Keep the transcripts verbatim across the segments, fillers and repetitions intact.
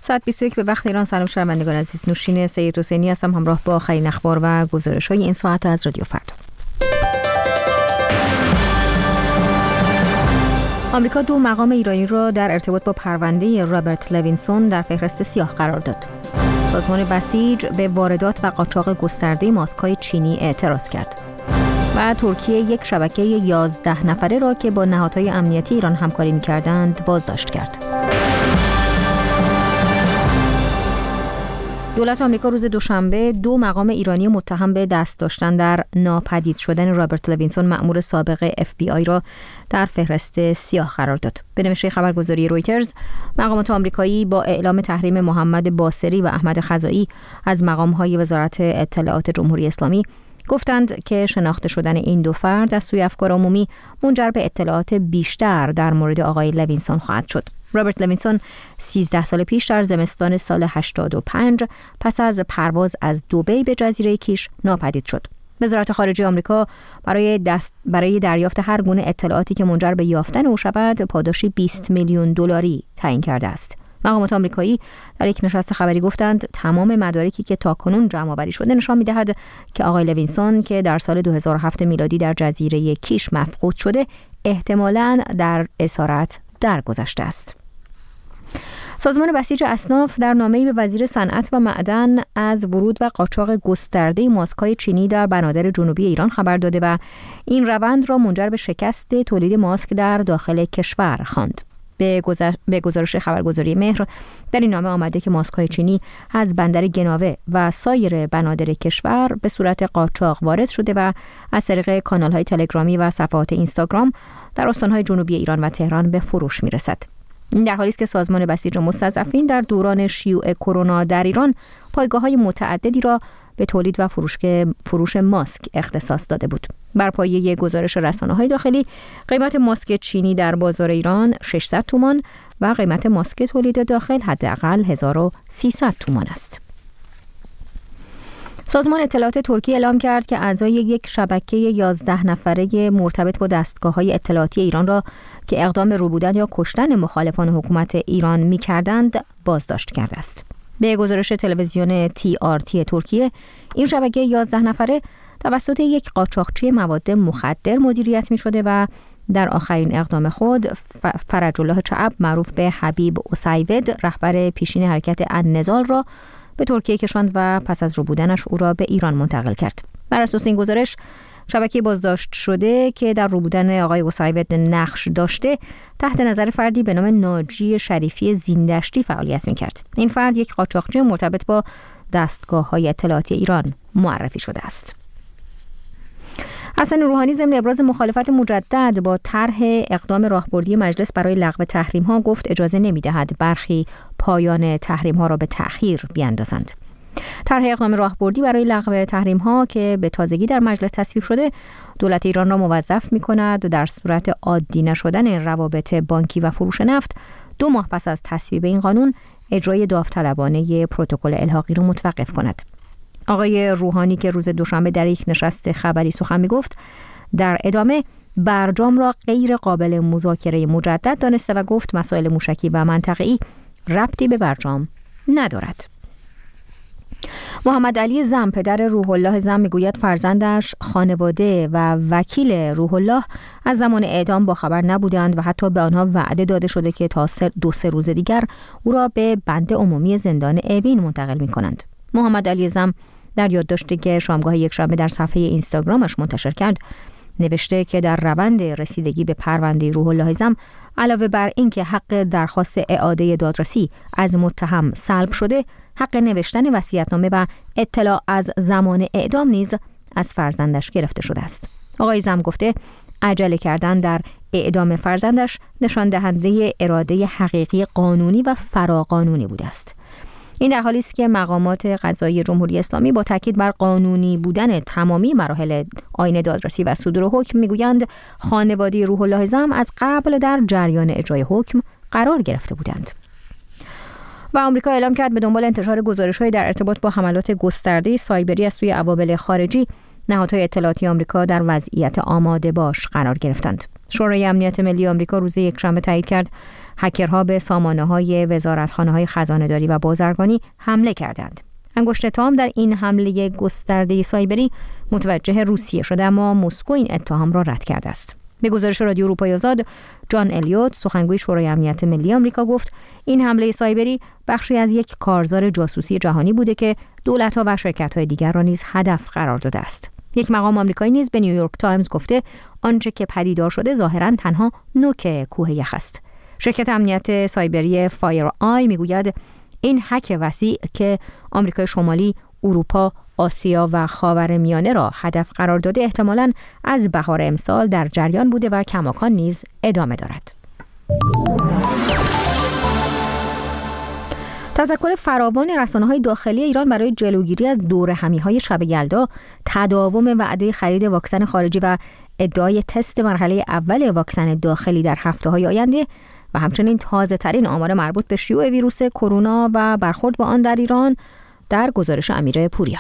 ساعت بیست و یک به وقت ایران. سلام شنوندگان عزیز، نوشین سید حسینی هستم همراه با آخرین اخبار و گزارش‌های این ساعت از رادیو فردا. آمریکا دو مقام ایرانی را در ارتباط با پرونده رابرت لوینسون در فهرست سیاه قرار داد. سازمان بسیج به واردات و قاچاق گسترده ماسک‌های چینی اعتراض کرد. و ترکیه یک شبکه یازده نفره را که با نهادهای امنیتی ایران همکاری می‌کردند بازداشت کرد. دولت آمریکا روز دوشنبه دو مقام ایرانی متهم به دست داشتن در ناپدید شدن رابرت لوینسون مأمور سابق اف بی آی را در فهرست سیاه قرار داد. به نوشته خبرگزاری رویترز، مقامات آمریکایی با اعلام تحریم محمد باصری و احمد خزائی از مقام‌های وزارت اطلاعات جمهوری اسلامی گفتند که شناخته شدن این دو فرد از سوی افکار عمومی منجر به اطلاعات بیشتر در مورد آقای لوینسون خواهد شد. رابرت لوینسون سیزده سال پیش در زمستان سال هشتاد و پنج پس از پرواز از دبی به جزیره کیش ناپدید شد. وزارت خارجه آمریکا برای دست برای دریافت هر گونه اطلاعاتی که منجر به یافتن او شود پاداشی بیست میلیون دلاری تعیین کرده است. مقامات آمریکایی در یک نشست خبری گفتند تمام مدارکی که تاکنون جمع‌آوری شده نشان می‌دهد که آقای لوینسون که در سال دو هزار و هفت میلادی در جزیره کیش مفقود شده احتمالاً در اسارت درگذشته است. سازمان بسیج اصناف در نامه‌ای به وزیر صنعت و معدن از ورود و قاچاق گسترده ماسک‌های چینی در بنادر جنوبی ایران خبر داده و این روند را منجر به شکست تولید ماسک در داخل کشور خواند. به, گزار... به گزارش خبرگزاری مهر در این نامه آمده که ماسک‌های چینی از بندر گناوه و سایر بنادر کشور به صورت قاچاق وارد شده و از طریق کانال‌های تلگرامی و صفحات اینستاگرام در استان‌های جنوبی ایران و تهران به فروش می‌رسد. این در حالی است که سازمان بسیج مستضعفین در دوران شیوع کرونا در ایران پایگاه‌های متعددی را به تولید و فروش فروش ماسک اختصاص داده بود. بر پایه گزارش رسانه‌های داخلی، قیمت ماسک چینی در بازار ایران ششصد تومان و قیمت ماسک تولید داخل حداقل هزار و سیصد تومان است. سازمان اطلاعات ترکیه اعلام کرد که اعضای یک شبکه یازده نفره مرتبط با دستگاه‌های اطلاعاتی ایران را که اقدام به روبودن یا کشتن مخالفان حکومت ایران می‌کردند بازداشت کرده است. به گزارش تلویزیون تی آر تی ترکیه، این شبکه یازده نفره توسط یک قاچاقچی مواد مخدر مدیریت می‌شده و در آخرین اقدام خود فرج الله چعب معروف به حبیب اسیود رهبر پیشین حرکت النضال را به ترکیه کشاند و پس از روبودنش او را به ایران منتقل کرد. بر اساس این گزارش، شبکه بازداشت شده که در روبودن آقای اسیود نقش داشته تحت نظر فردی به نام ناجی شریفی زیندشتی فعالیت می‌کرد. این فرد یک قاچاقچی مرتبط با دستگاه‌های اطلاعاتی ایران معرفی شده است. حسن روحانی ضمن ابراز مخالفت مجدد با طرح اقدام راهبردی مجلس برای لغو تحریم‌ها گفت اجازه نمی‌دهد برخی پایان تحریم‌ها را به تأخیر بیاندازند. طرح اقدام راهبردی برای لغو تحریم‌ها که به تازگی در مجلس تصویب شده، دولت ایران را موظف می‌کند در صورت عادی نشدن روابط بانکی و فروش نفت دو ماه پس از تصویب این قانون اجرای داوطلبانه پروتکل الحاقی را متوقف کند. آقای روحانی که روز دوشنبه در یک نشست خبری سخن می‌گفت، در ادامه برجام را غیر قابل مذاکره مجدد دانسته و گفت مسائل موشکی و منطقه‌ای ربطی به برجام ندارد. محمد علی زم پدر روح الله زم میگوید فرزندش، خانواده و وکیل روح الله از زمان اعدام با خبر نبودند و حتی به آنها وعده داده شده که تا دو سه روز دیگر او را به بند عمومی زندان اوین منتقل می‌کنند. محمد علی زم در یادداشتی که شامگاه یکشنبه در صفحه اینستاگرامش منتشر کرد نوشته که در روند رسیدگی به پرونده روح الله زم علاوه بر اینکه حق درخواست اعاده دادرسی از متهم سلب شده، حق نوشتن وصیت‌نامه و اطلاع از زمان اعدام نیز از فرزندش گرفته شده است. آقای زم گفته عجله کردن در اعدام فرزندش نشان دهنده اراده حقیقی قانونی و فراقانونی بوده است. این در حالی است که مقامات قضایی جمهوری اسلامی با تاکید بر قانونی بودن تمامی مراحل آیین دادرسی و صدور حکم میگویند خانواده روح الله زم از قبل در جریان اجرای حکم قرار گرفته بودند. و آمریکا اعلام کرد به دنبال انتشار گزارش‌های در ارتباط با حملات گسترده سایبری از سوی عوامل خارجی، نهادهای اطلاعاتی آمریکا در وضعیت آماده باش قرار گرفتند. شورای امنیت ملی آمریکا روز یکشنبه تایید کرد هکرها به سامانه‌های وزارتخانه‌های خزانه‌داری و بازرگانی حمله کردند. انگشت اتهام در این حمله گسترده سایبری متوجه روسیه شده، اما مسکو این اتهام را رد کرده است. به گزارش رادیو اروپای آزاد، جان الیوت، سخنگوی شورای امنیت ملی آمریکا، گفت این حمله سایبری بخشی از یک کارزار جاسوسی جهانی بوده که دولت‌ها و شرکت‌های دیگر را نیز هدف قرار داده است. یک مقام آمریکایی نیز به نیویورک تایمز گفته آنچه که پدیدار شده ظاهراً تنها نوک کوه یخ است. شرکت امنیت سایبری فایر آی میگوید این هک وسیع که آمریکای شمالی، اروپا، آسیا و خاورمیانه را هدف قرار داده احتمالاً از بهار امسال در جریان بوده و کماکان نیز ادامه دارد. تذکر فراوان رسانه‌های داخلی ایران برای جلوگیری از دورهمی‌های شب یلدا، تداوم وعده خرید واکسن خارجی و ادعای تست مرحله اول واکسن داخلی در هفته‌های آینده و همچنین تازه‌ترین آمار مربوط به شیوع ویروس کرونا و برخورد با آن در ایران در گزارش امیر پوریا.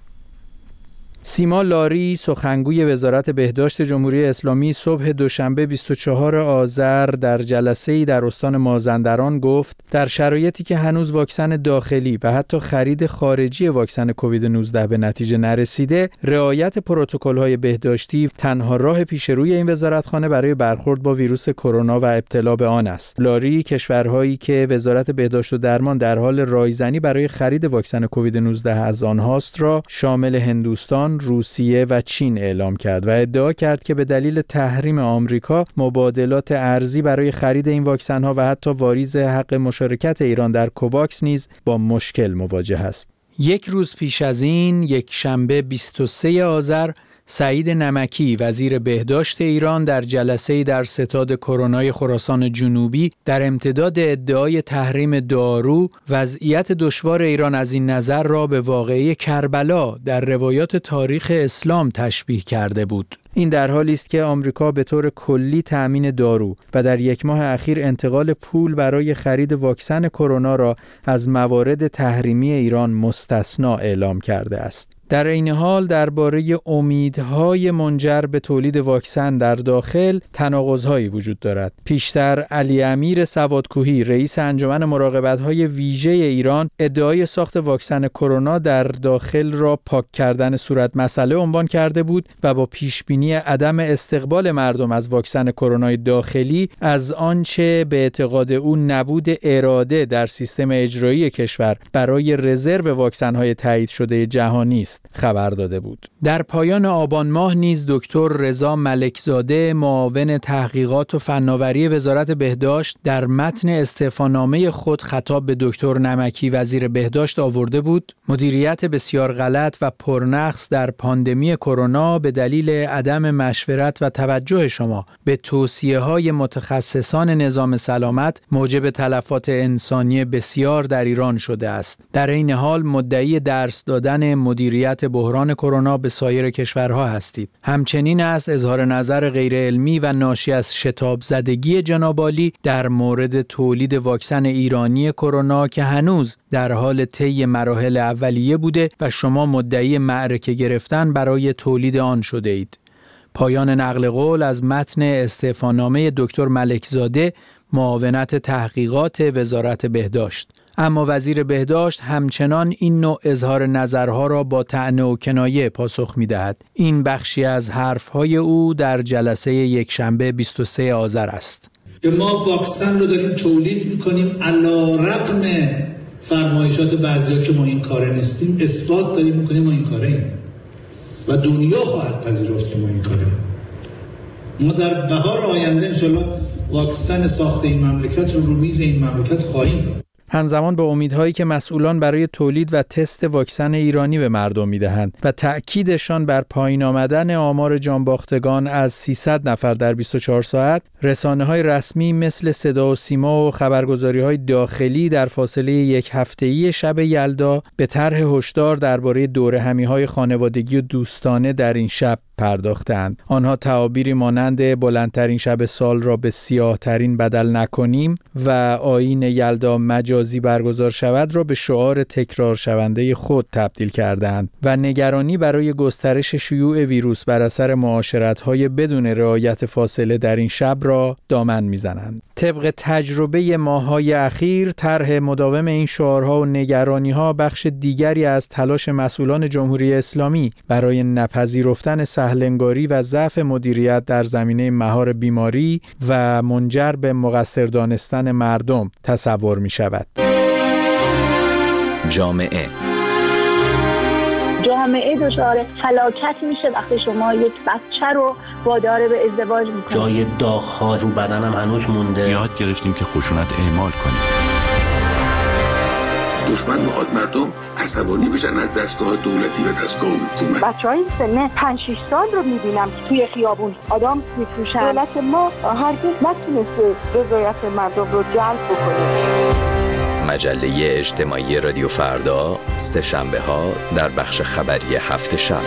سیما لاری، سخنگوی وزارت بهداشت جمهوری اسلامی، صبح دوشنبه بیست و چهارم آذر در جلسه‌ای در استان مازندران گفت در شرایطی که هنوز واکسن داخلی و حتی خرید خارجی واکسن کووید نوزده به نتیجه نرسیده، رعایت پروتکل‌های بهداشتی تنها راه پیش روی این وزارتخانه برای برخورد با ویروس کرونا و ابتلا به آن است. لاری کشورهایی که وزارت بهداشت و درمان در حال رایزنی برای خرید واکسن کووید نوزده از آنهاست را شامل هندوستان، روسیه و چین اعلام کرد و ادعا کرد که به دلیل تحریم آمریکا مبادلات ارزی برای خرید این واکسن‌ها و حتی واریز حق مشارکت ایران در کوواکس نیز با مشکل مواجه است. یک روز پیش از این، یک شنبه بیست و سوم آذر، سعید نمکی وزیر بهداشت ایران در جلسه‌ای در ستاد کرونای خراسان جنوبی در امتداد ادعای تحریم دارو، وضعیت دشوار ایران از این نظر را به واقعه کربلا در روایات تاریخ اسلام تشبیه کرده بود. این در حالی است که آمریکا به طور کلی تأمین دارو و در یک ماه اخیر انتقال پول برای خرید واکسن کرونا را از موارد تحریمی ایران مستثنا اعلام کرده است. در این حال درباره امیدهای منجر به تولید واکسن در داخل تناقض‌هایی وجود دارد. پیشتر علی امیر سوادکوهی رئیس انجمن مراقبت‌های ویژه ایران ادعای ساخت واکسن کرونا در داخل را پاک کردن صورت مسئله عنوان کرده بود و با پیشبینی عدم استقبال مردم از واکسن کرونای داخلی از آنچه به اعتقاد او نبود اراده در سیستم اجرایی کشور برای رزرو واکسن‌های تایید شده جهانی است خبر داده بود. در پایان آبان ماه نیز دکتر رضا ملکزاده معاون تحقیقات و فناوری وزارت بهداشت در متن استعفانامه خود خطاب به دکتر نمکی وزیر بهداشت آورده بود مدیریت بسیار غلط و پرنقص در پاندمی کرونا به دلیل عدم مشورت و توجه شما به توصیه‌های متخصصان نظام سلامت موجب تلفات انسانی بسیار در ایران شده است. در این حال مدعی درس دادن مدیریت بحران کرونا به سایر کشورها هستید. همچنین است اظهار نظر غیر علمی و ناشی از شتاب زدگی جناب عالی در مورد تولید واکسن ایرانی کرونا که هنوز در حال طی مراحل اولیه بوده و شما مدعی معرکه گرفتن برای تولید آن شده اید. پایان نقل قول از متن استعفانامه دکتر ملکزاده معاونت تحقیقات وزارت بهداشت. اما وزیر بهداشت همچنان این نوع اظهار نظرها را با طعنه و کنایه پاسخ می‌دهد. این بخشی از حرف‌های او در جلسه یک شنبه بیست و سوم آذر است. ما واکسن رو داریم تولید می‌کنیم علی‌رغم فرمایشات بعضیا که ما این کاره نیستیم، اثبات داریم می‌کنیم ما این کاره ایم و دنیا خواهد پذیرفت که ما این کاره ایم. ما در بهار آینده انشالله واکسن ساخت این مملکت رو رو میز این مملکت خواهیم داد. همزمان با امیدهایی که مسئولان برای تولید و تست واکسن ایرانی به مردم میدهند و تأکیدشان بر پایین آمدن آمار جانباختگان از سیصد نفر در بیست و چهار ساعت، رسانه‌های رسمی مثل صدا و سیما و خبرگزاری‌های داخلی در فاصله یک هفته‌ای شب یلدا به طرح هشدار درباره دورهمی‌های خانوادگی و دوستانه در این شب پرداختند. آنها تعابیری مانند بلندترین شب سال را به سیاه‌ترین بدل نکنیم و آیین یلدا مجازی ریاضی برگزار شود را به شعار تکرار شونده خود تبدیل کردند و نگرانی برای گسترش شیوع ویروس بر اثر معاشرت‌های بدون رعایت فاصله در این شب را دامن می‌زنند. طبق تجربه ماه‌های اخیر، طرح مداوم این شعارها و نگرانی‌ها بخش دیگری از تلاش مسئولان جمهوری اسلامی برای نپذیرفتن سهل‌انگاری و ضعف مدیریت در زمینه مهار بیماری و منجر به مقصر دانستن مردم تصور می‌شود. جامعه جامعه دچار فلاکت میشه وقتی شما یک بچه رو وادار به ازدواج میکنید. جای داغ‌ها رو بدنم هنوز مونده. یاد گرفتیم که خشونت اعمال کنیم. دشمن میخواد مردم عصبانی بشن از دستگاه دولتی و دستگاه حکومت. بچهای سن پنج شش سال رو میبینم که توی خیابون آدم میفروشن. دولت ما هرگز نتونسته رضایت مردم رو جلب بکنه. مجله اجتماعی رادیو فردا، سه شنبه ها در بخش خبری هفت شب.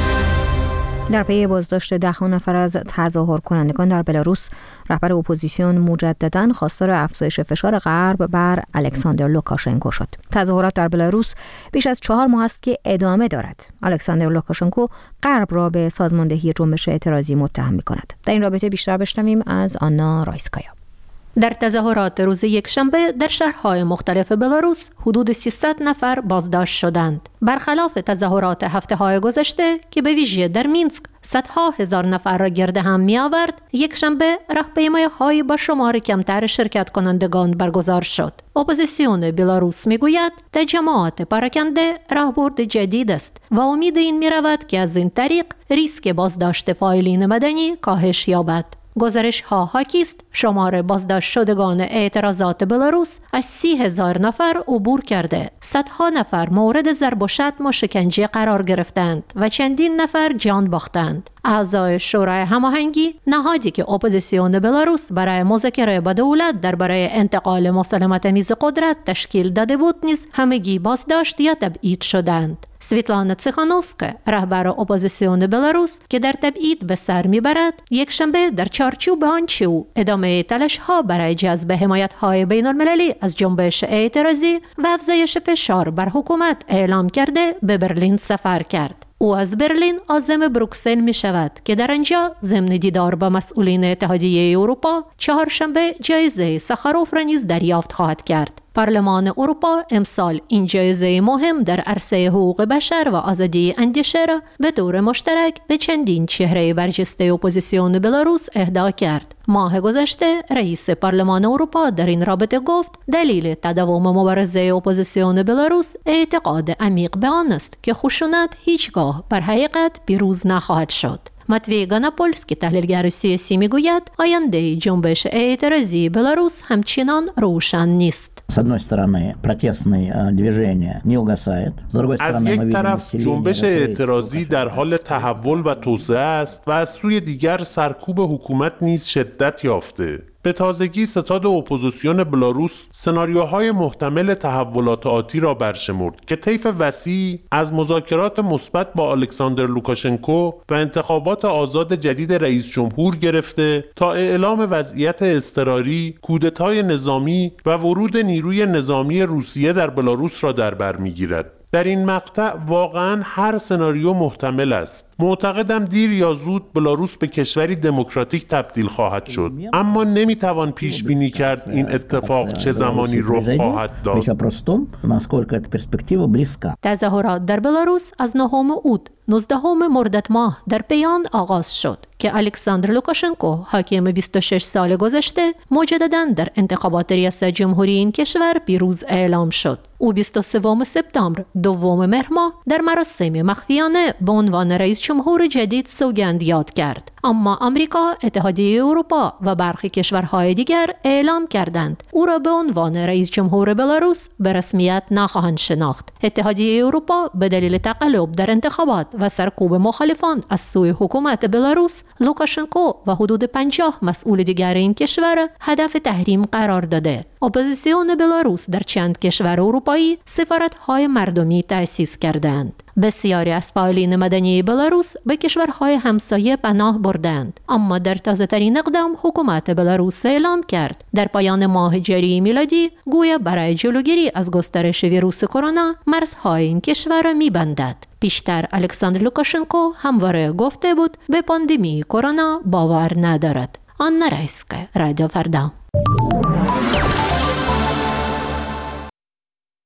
در پی بازداشت ده نفر از تظاهر کنندگان در بلاروس، رهبر اپوزیسیون مجدداً خواستار افزایش فشار غرب بر الکساندر لوکاشنکو شد. تظاهرات در بلاروس بیش از چهار ماه است که ادامه دارد. الکساندر لوکاشنکو غرب را به سازماندهی جنبش اعتراضی متهم می‌کند. در این رابطه بیشتر بشنویم از آنا رایسکایا. در تظاهرات روز یکشنبه در شهرهای مختلف بلاروس حدود سیصد نفر بازداشت شدند. برخلاف تظاهرات هفته‌های گذشته که به ویژه در مینسک صدها هزار نفر را گرد هم می آورد، یکشنبه راهپیمایی‌های با شمار کمتر شرکت کنندگان برگزار شد. اپوزیسیون بلاروس می گوید تجمعات پراکنده راهبرد جدید است و امید این می رود که از این طریق ریسک بازداشت فاعلین مدنی کاهش یابد. گزارش ها حاکی است شمار بازداشت شدگان اعتراضات بلاروس از سی هزار نفر عبور کرده. صدها نفر مورد ضرب و شتم و شکنجه قرار گرفتند و چندین نفر جان باختند. اعضای شورای هماهنگی، نهادی که اپوزیسیون بلاروس برای مذاکره با دولت درباره انتقال مسالمت‌آمیز قدرت تشکیل داده بود، نیز همگی بازداشت یا تبعید شدند. سویتلانا تسیخانوفسکا، رهبر اپوزیسیون بلاروس که در تبعید به سر میبرد، یک شنبه در چارچوب آنچه او ادامه تلاش‌ها برای جذب حمایت‌های بین‌المللی از جنبش اعتراضی و افزایش فشار بر حکومت اعلام کرده به برلین سفر کرد. او از برلین عازم بروکسل می شود که در آنجا ضمن دیدار با مسئولین اتحادیه اروپا چهارشنبه جایزه ساخاروف را نیز دریافت خواهد کرد. پارلمان اروپا امسال این جایزه مهم در عرصه حقوق بشر و آزادی اندیشه را به طور مشترک به چندین چهره برجسته اپوزیسیون بلاروس اهدا کرد. ماه گذشته رئیس پارلمان اروپا در این رابطه گفت دلیل تداوم مبارزه اپوزیسیون بلاروس اعتقاد عمیق به آن است که خشونت هیچگاه بر حقیقت پیروز نخواهد شد. ماتوی گاناپولسکی، تحلیلگر سیاسی، میگوید آینده جنبش اعتراضی بلاروس همچنان روشن نیست. از یک طرف جنبش اعتراضی در حال تحول و توسعه است و از سوی دیگر سرکوب حکومت نیز شدت یافته. به تازگی ستاد اپوزیسیون بلاروس سناریوهای محتمل تحولات آتی را برشمرد که طیف وسیع از مذاکرات مثبت با الکساندر لوکاشنکو و انتخابات آزاد جدید رئیس جمهور گرفته تا اعلام وضعیت اضطراری، کودتای نظامی و ورود نیروی نظامی روسیه در بلاروس را در بر می‌گیرد. در این مقطع واقعاً هر سناریو محتمل است. معتقدم دیر یا زود بلاروس به کشوری دموکراتیک تبدیل خواهد شد، اما نمیتوان پیش بینی کرد این اتفاق چه زمانی رخ خواهد داد. تظاهرات در بلاروس از نهم اوت نوزدهم مرداد ماه در بیان آغاز شد که الکساندر لوکاشنکو، حاکم بیست و شش سال گذشته، مجدداً در انتخابات ریاست جمهوری این کشور پیروز اعلام شد. او بیست و سوم سپتامبر دوم مهر ماه در مراسم مخفیانه به عنوان رئیس جمهور جدید سوگند یاد کرد. اما آمریکا، اتحادیه اروپا و برخی کشورهای دیگر اعلام کردند او را به عنوان رئیس جمهور بلاروس به رسمیت نخواهند شناخت. اتحادیه اروپا به دلیل تقلب در انتخابات و سرکوب مخالفان از سوی حکومت بلاروس، لوکاشنکو و حدود پنجاه مسئول دیگر این کشور هدف تحریم قرار داده. اپوزیسیون بلاروس در چند کشور اروپایی سفارت‌های مردمی تأسیس کردند. بسیاری از فعالین مدنی بلاروس به کشورهای همسایه پناه بردند، اما در تازه‌ترین اقدام حکومت بلاروس اعلام کرد در پایان ماه جاری میلادی گویا برای جلوگیری از گسترش ویروس کرونا مرزهای این کشور را می‌بندد. پیشتر الکساندر لوکاشنکو همواره گفته بود به پاندمی کرونا باور ندارد. آن نرایسکه رادیو فردا.